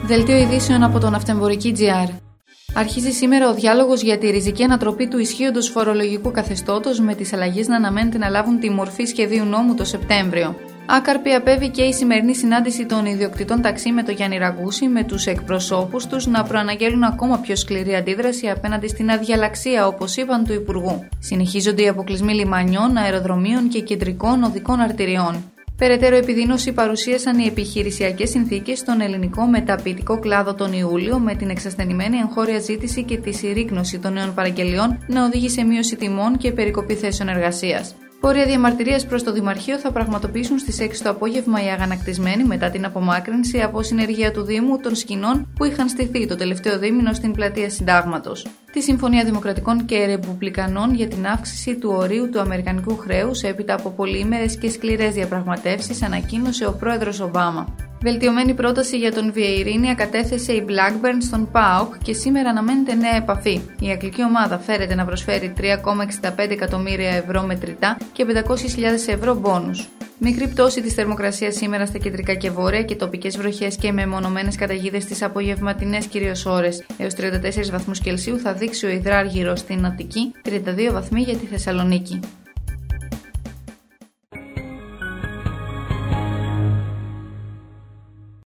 Δελτίο ειδήσεων από το Ναυτεμβορική.gr. Αρχίζει σήμερα ο διάλογος για τη ριζική ανατροπή του ισχύοντος φορολογικού καθεστώτος, με τις αλλαγές να αναμένεται να λάβουν τη μορφή σχεδίου νόμου το Σεπτέμβριο. Άκαρπη απέβη και η σημερινή συνάντηση των ιδιοκτητών ταξί με τον Γιάννη Ραγκούση, με τους εκπροσώπους τους να προαναγγέλουν ακόμα πιο σκληρή αντίδραση απέναντι στην αδιαλαξία, όπως είπαν, του Υπουργού. Συνεχίζονται οι αποκλεισμοί λιμανιών, αεροδρομίων και κεντρικών οδικών αρτηριών. Περαιτέρω επιδείνωση παρουσίασαν οι επιχειρησιακές συνθήκες στον ελληνικό μεταποιητικό κλάδο τον Ιούλιο, με την εξασθενημένη εγχώρια ζήτηση και τη συρρίκνωση των νέων παραγγελιών να οδηγεί σε μείωση τιμών και περικοπή θέσεων εργασίας. Πορεία διαμαρτυρίας προς το Δημαρχείο θα πραγματοποιήσουν στις 6 το απόγευμα οι αγανακτισμένοι μετά την απομάκρυνση από συνεργεία του Δήμου των σκηνών που είχαν στηθεί το τελευταίο δίμηνο στην πλατεία Συντάγματος. Τη Συμφωνία Δημοκρατικών και Ρεπουμπλικανών για την αύξηση του ορίου του αμερικανικού χρέους έπειτα από πολυήμερες και σκληρές διαπραγματεύσεις ανακοίνωσε ο πρόεδρος Ομπάμα. Βελτιωμένη πρόταση για τον Βιεϊρίνια κατέθεσε η Blackburn στον ΠΑΟΚ και σήμερα αναμένεται νέα επαφή. Η αγγλική ομάδα φέρεται να προσφέρει 3,65 εκατομμύρια ευρώ μετρητά και 500.000 ευρώ μπόνους. Μικρή πτώση της θερμοκρασίας σήμερα στα κεντρικά και βόρεια και τοπικές βροχές και μεμονωμένες καταιγίδες στις απογευματινές κυρίως ώρες. Έως 34 βαθμούς Κελσίου θα δείξει ο υδράργυρος στην Αττική, 32 βαθμοί για τη Θεσσαλονίκη.